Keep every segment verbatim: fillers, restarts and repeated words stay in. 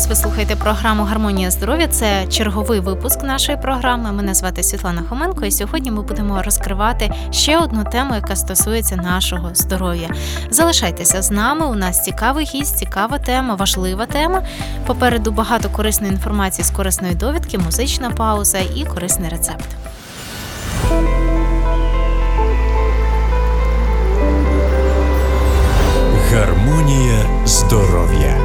вас! Ви слухаєте програму «Гармонія здоров'я». Це черговий випуск нашої програми. Мене звати Світлана Хоменко, і сьогодні ми будемо розкривати ще одну тему, яка стосується нашого здоров'я. Залишайтеся з нами, у нас цікавий гість, цікава тема, важлива тема. Попереду багато корисної інформації з корисної довідки, музична пауза і корисний рецепт. Гармонія здоров'я.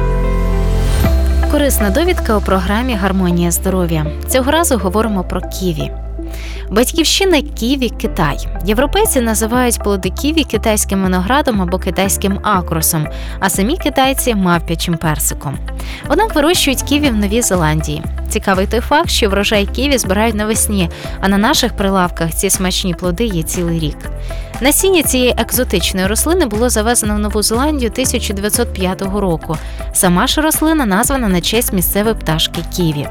Корисна довідка у програмі «Гармонія здоров'я». Цього разу говоримо про ківі. Батьківщина ківі – Китай. Європейці називають плоди ківі китайським виноградом або китайським акрусом, а самі китайці – мавпячим персиком. Однак вирощують ківі в Новій Зеландії. Цікавий той факт, що врожай ківі збирають навесні, а на наших прилавках ці смачні плоди є цілий рік. Насіння цієї екзотичної рослини було завезено в Нову Зеландію тисяча дев'ятсот п'ятого року. Сама ж рослина названа на честь місцевої пташки ківі.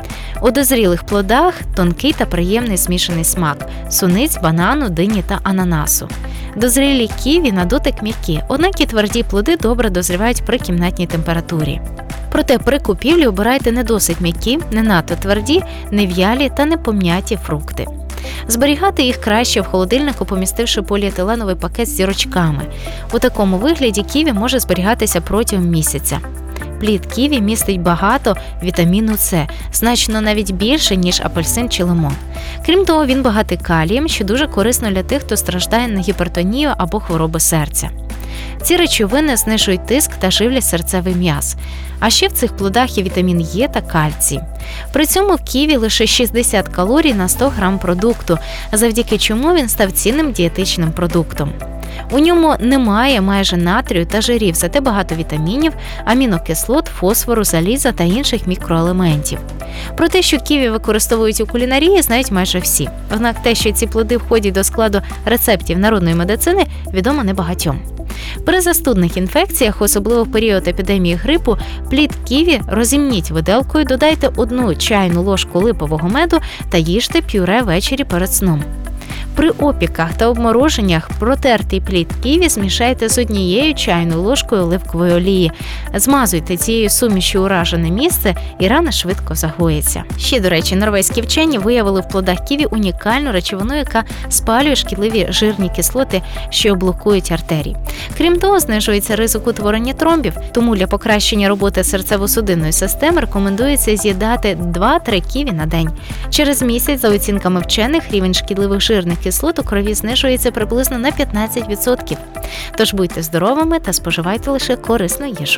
У дозрілих плодах тонкий та приємний змішаний смак – суниць, банану, дині та ананасу. Дозрілі ківі на дотик м'які, однак і тверді плоди добре дозрівають при кімнатній температурі. Проте при купівлі обирайте не досить м'які, не надто тверді, не в'ялі та не пом'яті фрукти. Зберігати їх краще в холодильнику, помістивши поліетиленовий пакет з зірочками. У такому вигляді ківі може зберігатися протягом місяця. Плід ківі містить багато вітаміну С, значно навіть більше, ніж апельсин чи лимон. Крім того, він багатий калієм, що дуже корисно для тих, хто страждає на гіпертонію або хвороби серця. Ці речовини знижують тиск та живлять серцевий м'яз. А ще в цих плодах є вітамін Е та кальцій. При цьому в ківі лише шістдесят калорій на сто грам продукту, завдяки чому він став цінним дієтичним продуктом. У ньому немає майже натрію та жирів, зате багато вітамінів, амінокислот, фосфору, заліза та інших мікроелементів. Про те, що ківі використовують у кулінарії, знають майже всі. Однак те, що ці плоди входять до складу рецептів народної медицини, відомо небагатьом. При застудних інфекціях, особливо в період епідемії грипу, плід ківі розімніть виделкою, додайте одну чайну ложку липового меду та їжте пюре ввечері перед сном. При опіках та обмороженнях протертий плід ківі змішайте з однією чайною ложкою оливкової олії. Змазуйте цією сумішю уражене місце, і рана швидко загоїться. Ще, до речі, норвезькі вчені виявили в плодах ківі унікальну речовину, яка спалює шкідливі жирні кислоти, що блокують артерії. Крім того, знижується ризик утворення тромбів, тому для покращення роботи серцево-судинної системи рекомендується з'їдати два-три ківі на день. Через місяць, за оцінками вчених, рівень шкідливих жирних кислот у крові знижується приблизно на п'ятнадцять відсотків. Тож будьте здоровими та споживайте лише корисну їжу.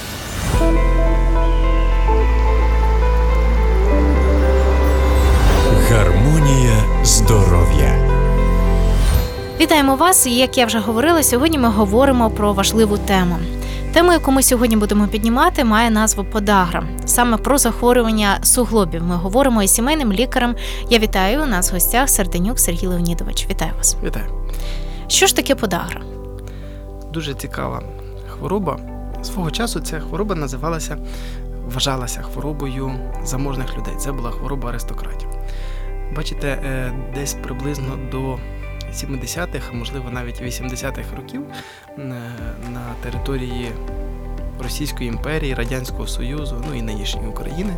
Гармонія здоров'я. Вітаємо вас, і як я вже говорила, сьогодні ми говоримо про важливу тему. Тема, яку ми сьогодні будемо піднімати, має назву подагра. Саме про захворювання суглобів ми говоримо із сімейним лікарем. Я вітаю, у нас в гостях Серденюк Сергій Леонідович. Вітаю вас. Вітаю. Що ж таке подагра? Дуже цікава хвороба. Свого часу ця хвороба називалася, вважалася хворобою заможних людей. Це була хвороба аристократів. Бачите, десь приблизно до сімдесятих, а можливо навіть вісімдесятих років на території Російської імперії, Радянського Союзу, ну і нинішньої України,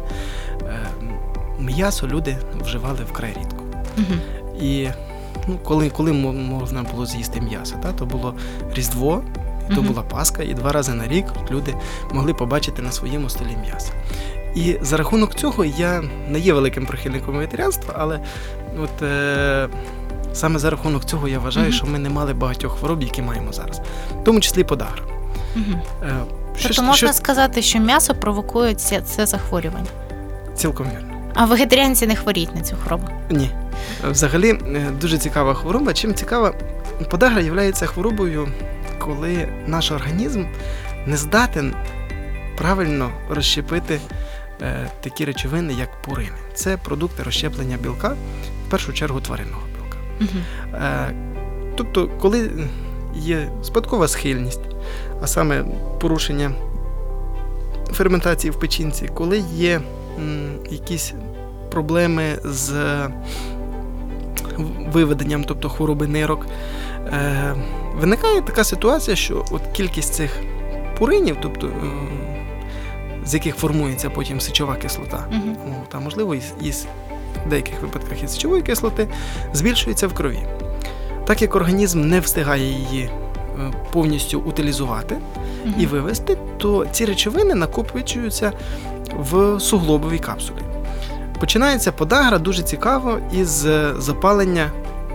м'ясо люди вживали вкрай рідко. Угу. І ну, коли, коли можна було з'їсти м'ясо, та, то було Різдво, то угу. була Пасха, і два рази на рік люди могли побачити на своєму столі м'ясо. І за рахунок цього я не є великим прихильником вегетаріанства, але от е, саме за рахунок цього я вважаю, mm-hmm. що ми не мали багатьох хвороб, які маємо зараз, в тому числі подагра. Mm-hmm. Е, тобто що, можна що... сказати, що м'ясо провокує це, це захворювання? Цілком вірно. А вегетаріанці не хворіють на цю хворобу? Ні. Взагалі, дуже цікава хвороба. Чим цікава? Подагра є хворобою, коли наш організм не здатен правильно розщепити е, такі речовини, як пурини. Це продукти розщеплення білка, в першу чергу тваринного білка. Uh-huh. Е, тобто, коли є спадкова схильність, а саме порушення ферментації в печінці, коли є м, якісь проблеми з виведенням, тобто хвороби нирок, е, виникає така ситуація, що от кількість цих пуринів, тобто з яких формується потім сечова кислота, Мгм. От, а можливо, із, із в деяких випадках із сечової кислоти, збільшується в крові. Так як організм не встигає її е, повністю утилізувати Мгм. і вивести, то ці речовини накопичуються в суглобовій капсулі. Починається подагра дуже цікаво із е, запалення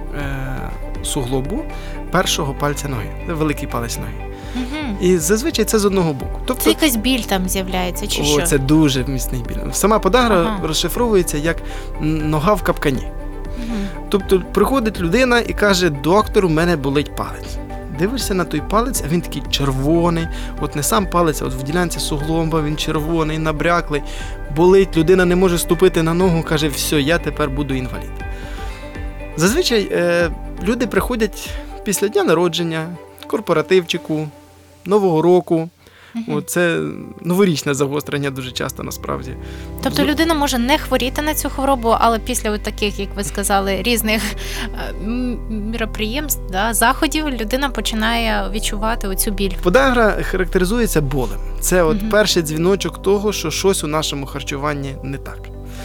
е, суглобу першого пальця ноги, це великий палець ноги. Мгм. І зазвичай це з одного боку. Тобто, Це якась біль там з'являється, чи о, що? це дуже міцний біль. Сама подагра Ага. розшифровується як нога в капкані. Мгм. Тобто приходить людина і каже: доктор, у мене болить палець. Дивишся на той палець, а він такий червоний. От не сам палець, а от в ділянці суглоба він червоний, набряклий. Болить, людина не може ступити на ногу, каже: все, я тепер буду інвалід. Зазвичай е, люди приходять після дня народження, корпоративчику, Нового року. Мгм. От це новорічне загострення дуже часто насправді. Тобто людина може не хворіти на цю хворобу, але після от таких, як ви сказали, різних е, м- міроприємств, да, заходів, людина починає відчувати оцю біль. Подагра характеризується болем. Це от Мгм. перший дзвіночок того, що щось у нашому харчуванні не так.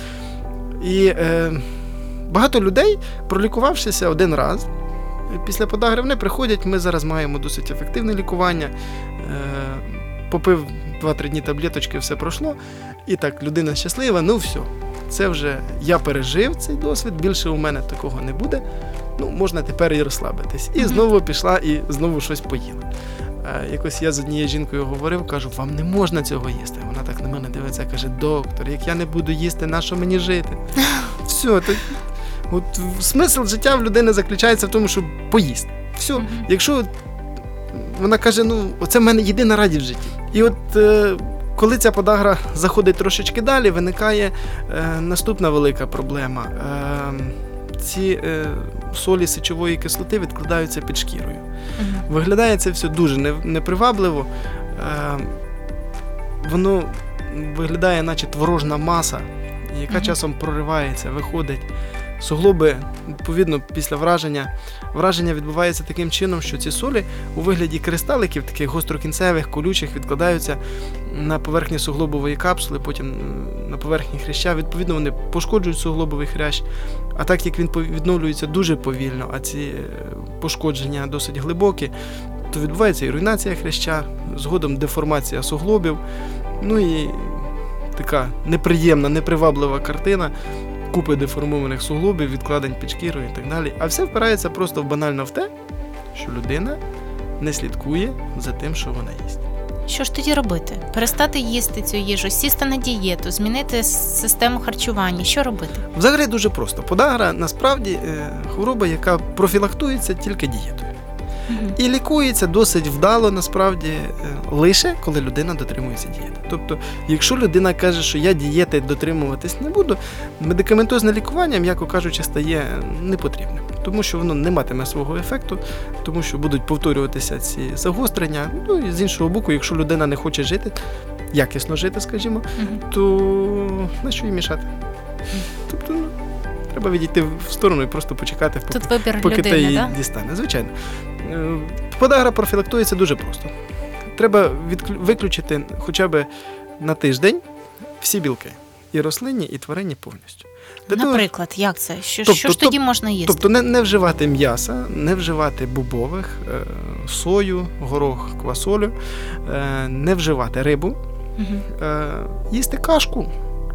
І е, багато людей, пролікувавшися один раз, після подагри вони приходять, ми зараз маємо досить ефективне лікування, е, попив два-три дні таблеточки, все пройшло, і так, людина щаслива, ну все, це вже я пережив цей досвід, більше у мене такого не буде, ну можна тепер і розслабитись. І Мгм. знову пішла, і знову щось поїла. Е, Якось я з однією жінкою говорив, кажу: вам не можна цього їсти. Вона так на мене дивиться, каже: доктор, як я не буду їсти, на що мені жити? Все, то, от смисл життя в людини заключається в тому, щоб поїсти. Все, Мгм. якщо вона каже: ну, оце в мене єдина радість в житті. І от е, коли ця подагра заходить трошечки далі, виникає е, наступна велика проблема. Е, ці е, солі сечової кислоти відкладаються під шкірою. Мгм. Виглядає це все дуже не- непривабливо. Е, воно виглядає, наче творожна маса, яка Мгм. часом проривається, виходить. Суглоби, відповідно, після враження, враження відбувається таким чином, що ці солі у вигляді кристаликів, таких гострокінцевих, колючих, відкладаються на поверхні суглобової капсули, потім м, на поверхні хряща. Відповідно, вони пошкоджують суглобовий хрящ. А так як він пов- відновлюється дуже повільно, а ці е, пошкодження досить глибокі, то відбувається і руйнація хряща, згодом деформація суглобів. Ну і така неприємна, неприваблива картина. Купи деформованих суглобів, відкладень під шкірою і так далі. А все впирається просто банально в те, що людина не слідкує за тим, що вона їсть. Що ж тоді робити? Перестати їсти цю їжу, сісти на дієту, змінити с- систему харчування. Що робити? Взагалі дуже просто. Подагра насправді е, хвороба, яка профілактується тільки дієтою. Мгм. І лікується досить вдало, насправді, е, лише коли людина дотримується дієти. Тобто, якщо людина каже, що я дієти дотримуватись не буду, медикаментозне лікування, м'яко кажучи, стає непотрібним. Тому що воно не матиме свого ефекту, тому що будуть повторюватися ці загострення. Ну і з іншого боку, якщо людина не хоче жити, якісно жити, скажімо, Мгм. то на що їй мішати? Тобто, ну, треба відійти в сторону і просто почекати, поки Тут вибір поки ти людини, її да? дістане. Звичайно. Е, Подагра профілактується дуже просто. Треба відклю- виключити хоча б на тиждень всі білки. І рослинні, і тваринні повністю. Для того- Наприклад, як це? Що, Тобто, що ж тоб- тоді можна їсти? Тобто не, не вживати м'яса, не вживати бобових, е, сою, горох, квасолю, е, не вживати рибу, Мгм. е, їсти кашку.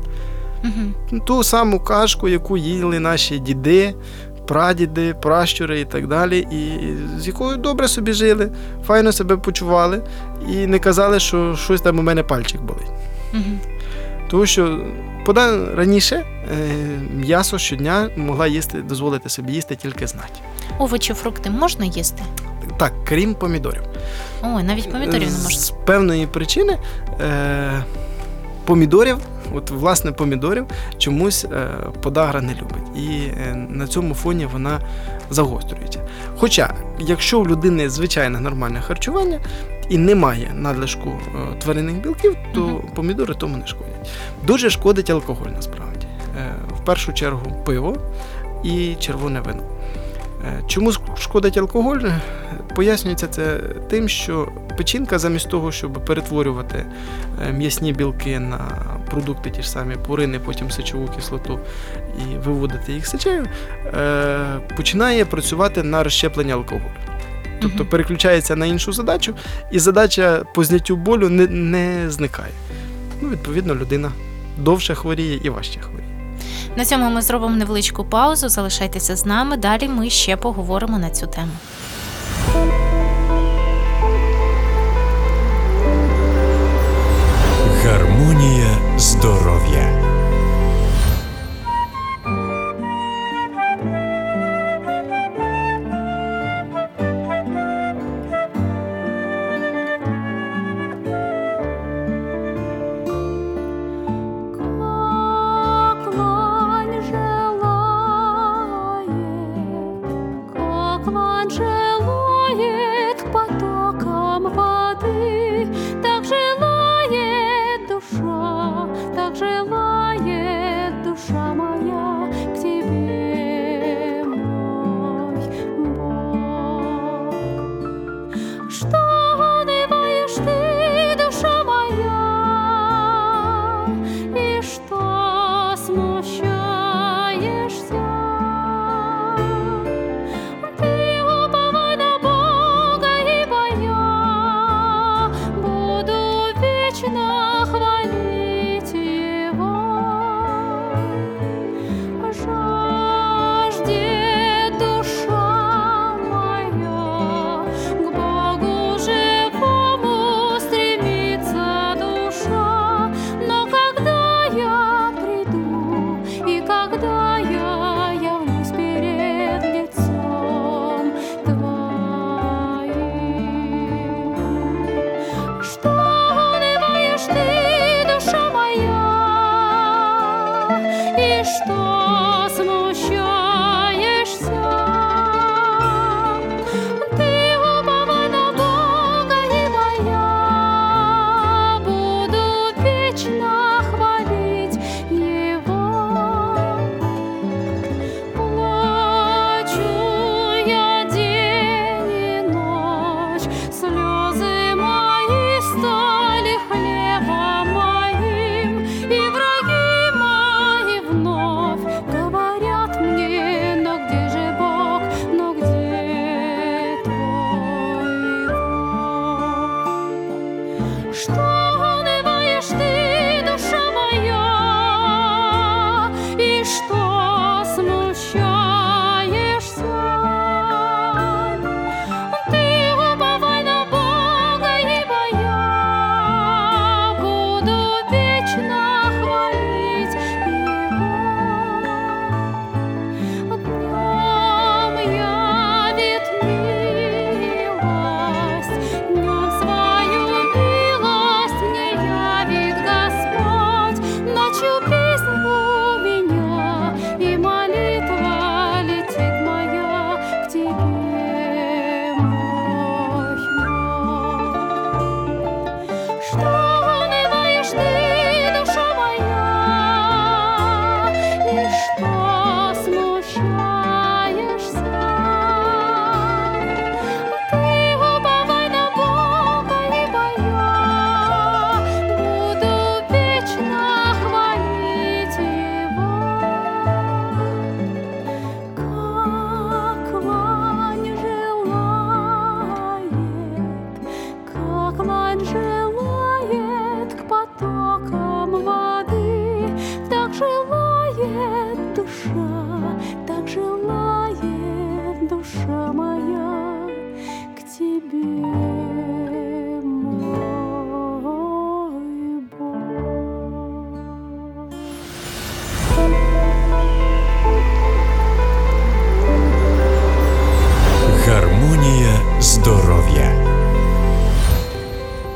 Мгм. Ту саму кашку, яку їли наші діди, прадіди, пращури і так далі, і з якою добре собі жили, файно себе почували і не казали, що щось там у мене пальчик болить. Мгм. Тому що пода раніше е, м'ясо щодня могла їсти, дозволити собі їсти тільки знать. Овочі, фрукти можна їсти? Так, крім помідорів. Ой, навіть помідорів не можна. З певної причини е, помідорів, от власне помідорів, чомусь е, подагра не любить. І е, на цьому фоні вона загострюється. Хоча, якщо у людини звичайне нормальне харчування і немає надлишку е, тваринних білків, то Мгм. помідори тому не шкодять. Дуже шкодить алкоголь насправді. Е, в першу чергу пиво і червоне вино. Е, Чому шкодить алкоголь? Пояснюється це тим, що печінка замість того, щоб перетворювати е, м'ясні білки на продукти ті ж самі пурини, потім сечову кислоту і виводити їх сечею, е, починає працювати на розщеплення алкоголю. Тобто Мгм. переключається на іншу задачу, і задача по зняттю болю не, не зникає. Ну, відповідно, людина довше хворіє і важче хворіє. На цьому ми зробимо невеличку паузу. Залишайтеся з нами. Далі ми ще поговоримо на цю тему. Гармонія здоров'я. Как лань желает, как лань желает к потокам воды, так желает душа, так желает душа моя к тебе, мой Бог. Что унываешь ты, душа моя, и что смущаешься? Ты уповай на Бога,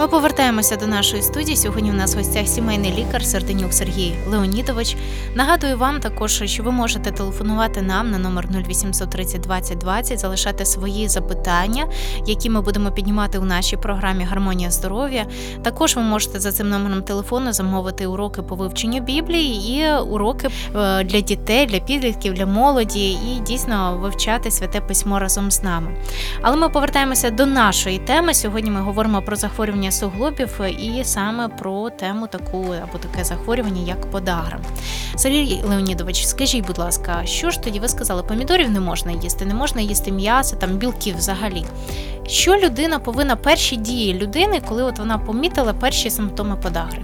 Ми повертаємося до нашої студії. Сьогодні у нас в гостях сімейний лікар Серденюк Сергій Леонідович. Нагадую вам також, що ви можете телефонувати нам на номер нуль вісімсот тридцять двадцять двадцять, залишати свої запитання, які ми будемо піднімати у нашій програмі «Гармонія здоров'я». Також ви можете за цим номером телефону замовити уроки по вивченню Біблії і уроки для дітей, для підлітків, для молоді і дійсно вивчати Святе Письмо разом з нами. Але ми повертаємося до нашої теми. Сьогодні ми говоримо про захворювання суглобів і саме про тему таку або таке захворювання, як подагра. Сергій Леонідович, скажіть, будь ласка, що ж тоді ви сказали, помідорів не можна їсти, не можна їсти м'ясо, там білків взагалі. Що людина повинна, перші дії людини, коли от вона помітила перші симптоми подагри?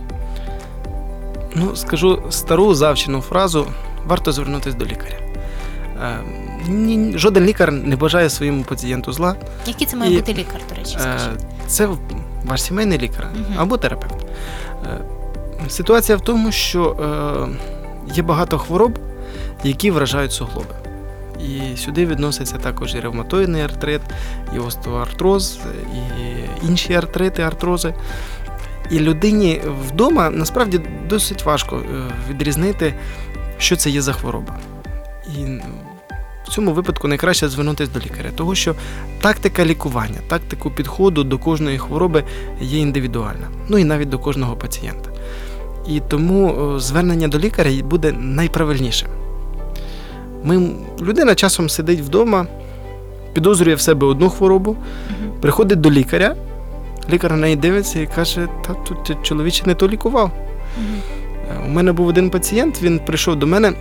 Ну, скажу стару завчену фразу: варто звернутися до лікаря. Е, ні, жоден лікар не бажає своєму пацієнту зла. Який це має І, бути лікар, до речі, скажіть? Е, це ваш сімейний лікар Мгм. або терапевт. Е, ситуація в тому, що е, є багато хвороб, які вражають суглоби. І сюди відноситься також і ревматоїдний артрит, і остеоартроз, і інші артрити, артрози. І людині вдома насправді досить важко е, відрізнити, що це є за хвороба. І в цьому випадку найкраще звернутися до лікаря, тому що тактика лікування, тактику підходу до кожної хвороби є індивідуальна, ну і навіть до кожного пацієнта. І тому е, звернення до лікаря буде найправильнішим. Ми, людина часом сидить вдома, підозрює в себе одну хворобу, Мгм. приходить до лікаря, лікар на неї дивиться і каже: та тут чоловіче не то лікував. Мгм. У мене був один пацієнт, він прийшов до мене,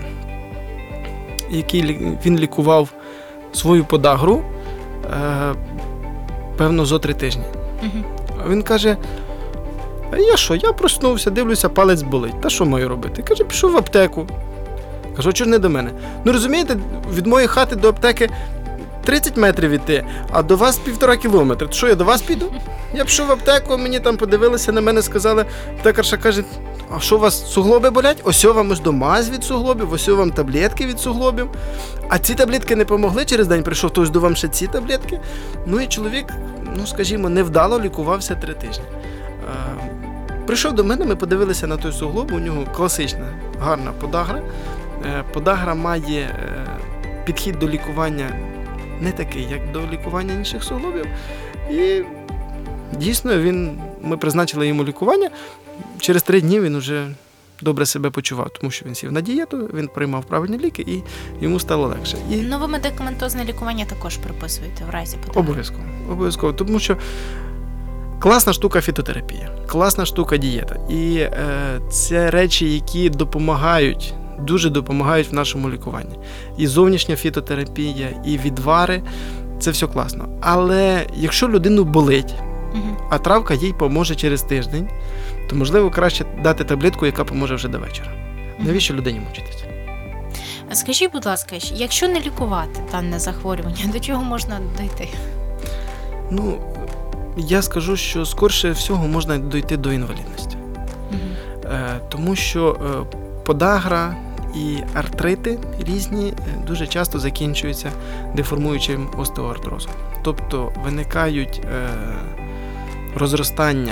який лі- він лікував свою подагру, е, певно, зо три тижні. Мгм. А він каже: а я що, я проснувся, дивлюся, палець болить. Та що маю робити? Каже, пішов в аптеку. Кажу, а чого ж не до мене? Ну розумієте, від моєї хати до аптеки тридцять метрів іти, а до вас півтора кілометри. То що, я до вас піду? Я пішов в аптеку, мені там подивилися, на мене сказали, аптекарша каже: а що у вас суглоби болять? Ось вам ось до мазь від суглобів, ось вам таблетки від суглобів. А ці таблетки не помогли, через день прийшов, то ось до вам ще ці таблетки. Ну і чоловік, ну скажімо, невдало лікувався три тижні. Е, Прийшов до мене, ми подивилися на той суглоб, у нього класична, гарна подагра. Е, Подагра має е, підхід до лікування не такий, як до лікування інших суглобів. І дійсно він, ми призначили йому лікування. Через три дні він вже добре себе почував, тому що він сів на дієту, він приймав правильні ліки і йому стало легше. І Ну, ви медикаментозне лікування також приписуєте в разі подагри? обов'язково, обов'язково, тому що класна штука фітотерапія, класна штука дієта. І е, це речі, які допомагають, дуже допомагають в нашому лікуванні. І зовнішня фітотерапія, і відвари – це все класно. Але якщо людину болить, Мгм. а травка їй поможе через тиждень, то, можливо, краще дати таблетку, яка поможе вже до вечора. Навіщо людині мучитися? Скажіть, будь ласка, якщо не лікувати дане захворювання, до чого можна дійти? Ну, я скажу, що скорше всього можна дойти до інвалідності. Мгм. Е, тому що е, подагра і артрити різні е, дуже часто закінчуються деформуючим остеоартрозом. Тобто виникають е, розростання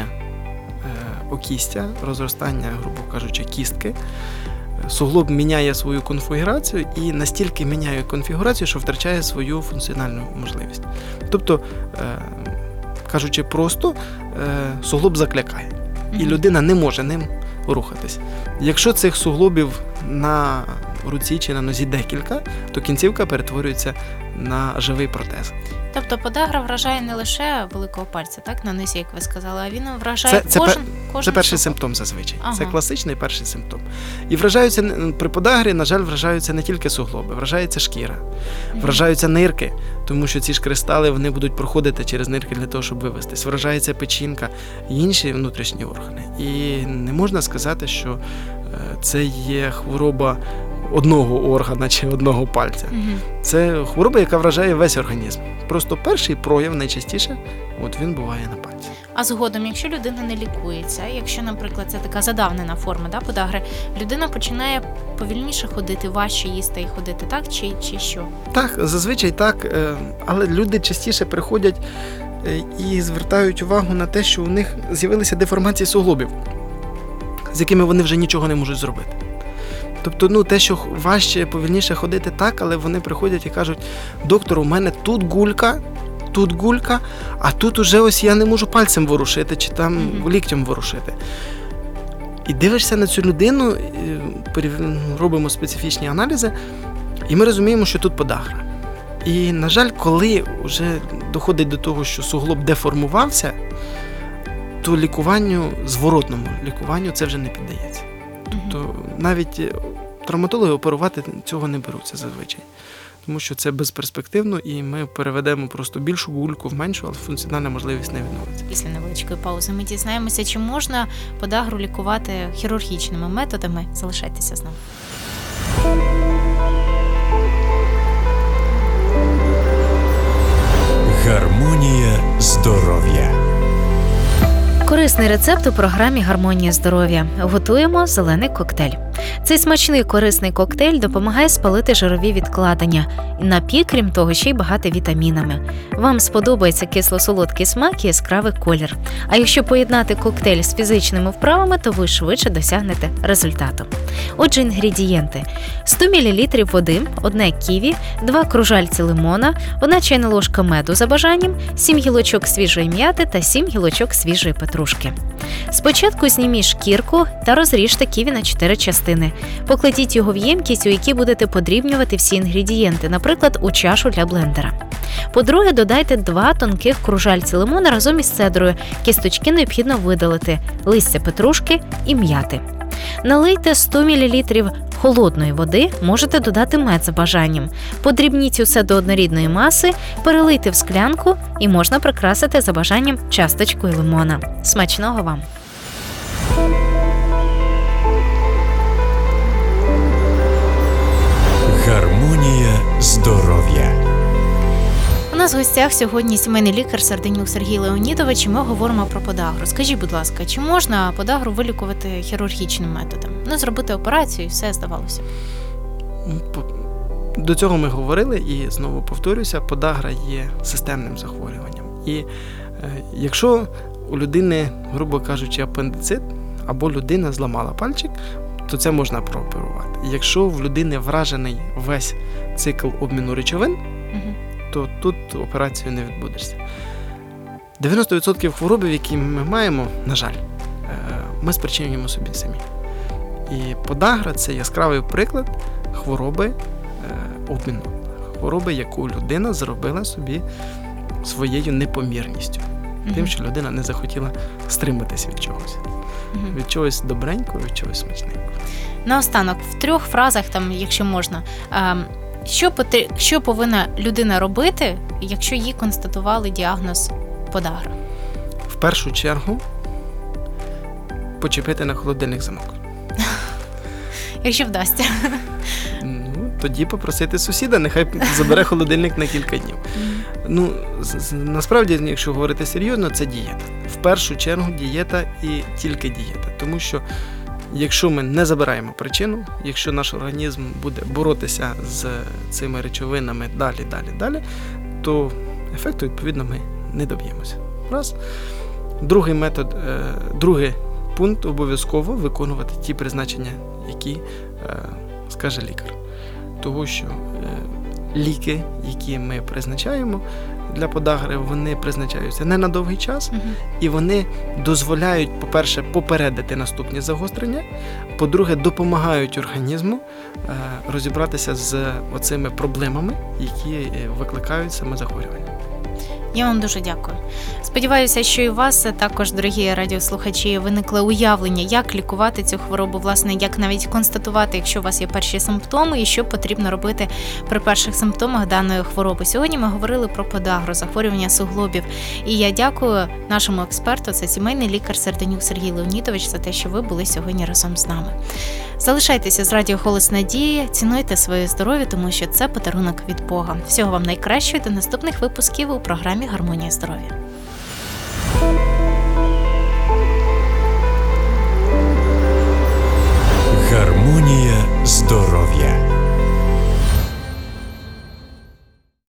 е, окістя, розростання, грубо кажучи, кістки. Суглоб міняє свою конфігурацію і настільки міняє конфігурацію, що втрачає свою функціональну можливість. Тобто, е, кажучи просто, е, суглоб заклякає, і Мгм. людина не може ним рухатись. Якщо цих суглобів на руці чи на нозі декілька, то кінцівка перетворюється на живий протез. Тобто подагра вражає не лише великого пальця, так, на низі, як ви сказали, а він вражає Це- це кожен, пер- кожен Це перший суглоб. симптом зазвичай. Ага. Це класичний перший симптом. І вражаються не- при подагрі, на жаль, вражаються не тільки суглоби, вражається шкіра, Мгм. вражаються нирки, тому що ці ж кристали вони будуть проходити через нирки для того, щоб вивестись. Вражається печінка і інші внутрішні органи. І не можна сказати, що е, це є хвороба одного органа чи одного пальця. Мгм. Це хвороба, яка вражає весь організм. Просто перший прояв найчастіше, от він буває на пальці. А згодом, якщо людина не лікується, якщо, наприклад, це така задавнена форма, да, подагри, людина починає повільніше ходити, важче їсти і ходити, так? Чи, чи що? Так, зазвичай так, е, але люди частіше приходять е, і звертають увагу на те, що у них з'явилися деформації суглобів, з якими вони вже нічого не можуть зробити. Тобто, ну, те, що важче, повільніше ходити, так, але вони приходять і кажуть: доктор, у мене тут гулька, тут гулька, а тут уже ось я не можу пальцем ворушити, чи там Мгм. ліктем ворушити. І дивишся на цю людину, і порів- робимо специфічні аналізи, і ми розуміємо, що тут подагра. І, на жаль, коли вже доходить до того, що суглоб деформувався, то лікуванню, зворотному лікуванню це вже не піддається. То навіть е, травматологи оперувати цього не беруться зазвичай. Тому що це безперспективно, і ми переведемо просто більшу гульку в меншу, але функціональна можливість не відновиться. Після невеличкої паузи ми дізнаємося, чи можна подагру лікувати хірургічними методами. Залишайтеся з нами. Гармонія здоров'я. Корисний рецепт у програмі «Гармонія здоров'я». Готуємо зелений коктейль. Цей смачний корисний коктейль допомагає спалити жирові відкладення. І напій, крім того, ще й багатий вітамінами. Вам сподобається кисло-солодкий смак і яскравий колір. А якщо поєднати коктейль з фізичними вправами, то ви швидше досягнете результату. Отже, інгредієнти. сто мілілітрів води, одне ківі, два кружальці лимона, одна чайна ложка меду за бажанням, сім гілочок свіжої м'яти та сім гілочок свіжої петрушки. Спочатку зніміть шкірку та розріжте ківі на чотири частини. Покладіть його в ємкість, у якій будете подрібнювати всі інгредієнти, наприклад, у чашу для блендера. По-друге, додайте два тонких кружальці лимона разом із цедрою. Кісточки необхідно видалити, листя петрушки і м'яти. Налийте сто мілілітрів холодної води, можете додати мед за бажанням. Подрібніть усе до однорідної маси, перелийте в склянку і можна прикрасити за бажанням часточкою лимона. Смачного вам! Гармонія здоров'я. У нас в гостях сьогодні сімейний лікар Сарденюк Сергій Леонідович, і ми говоримо про подагру. Скажіть, будь ласка, чи можна подагру вилікувати хірургічним методом? Ну, зробити операцію і все, здавалося. До цього ми говорили, і знову повторюся, подагра є системним захворюванням. І е, якщо у людини, грубо кажучи, апендицит, або людина зламала пальчик, то це можна прооперувати. І якщо в людини вражений весь цикл обміну речовин, Угу. то тут операцію не відбудешся. дев'яносто відсотків хвороб, які ми маємо, на жаль, е, ми спричинюємо собі самі. І подагра – це яскравий приклад хвороби е, обміну, хвороби, яку людина зробила собі своєю непомірністю. Тим, що людина не захотіла стриматися від чогось. Угу. Від чогось добренького, від чогось смачненького. Наостанок, в трьох фразах, там, якщо можна, ем, що, потр... що повинна людина робити, якщо їй констатували діагноз подагра? В першу чергу почепити на холодильник замок. Якщо вдасться. Ну, тоді попросити сусіда, нехай забере холодильник на кілька днів. Ну, з- з- насправді, якщо говорити серйозно, це дієта. В першу чергу дієта і тільки дієта. Тому що якщо ми не забираємо причину, якщо наш організм буде боротися з цими речовинами далі, далі, далі, то ефекту, відповідно, ми не доб'ємося. Раз. Другий метод, е, другий пункт – обов'язково виконувати ті призначення, які е, скаже лікар. Тому що е, ліки, які ми призначаємо для подагри, вони призначаються не на довгий час, Угу. і вони дозволяють, по-перше, попередити наступні загострення, по-друге, допомагають організму е, розібратися з оцими проблемами, які е, викликають саме захворювання. Я вам дуже дякую. Сподіваюся, що і у вас також, дорогі радіослухачі, виникло уявлення, як лікувати цю хворобу, власне, як навіть констатувати, якщо у вас є перші симптоми, і що потрібно робити при перших симптомах даної хвороби. Сьогодні ми говорили про подагру, захворювання суглобів. І я дякую нашому експерту, це сімейний лікар Сарденюк Сергій Леонідович, за те, що ви були сьогодні разом з нами. Залишайтеся з радіо «Голос Надії», цінуйте своє здоров'я, тому що це подарунок від Бога. Всього вам найкращого, до наступних випусків у програмі «Гармонія здоров'я».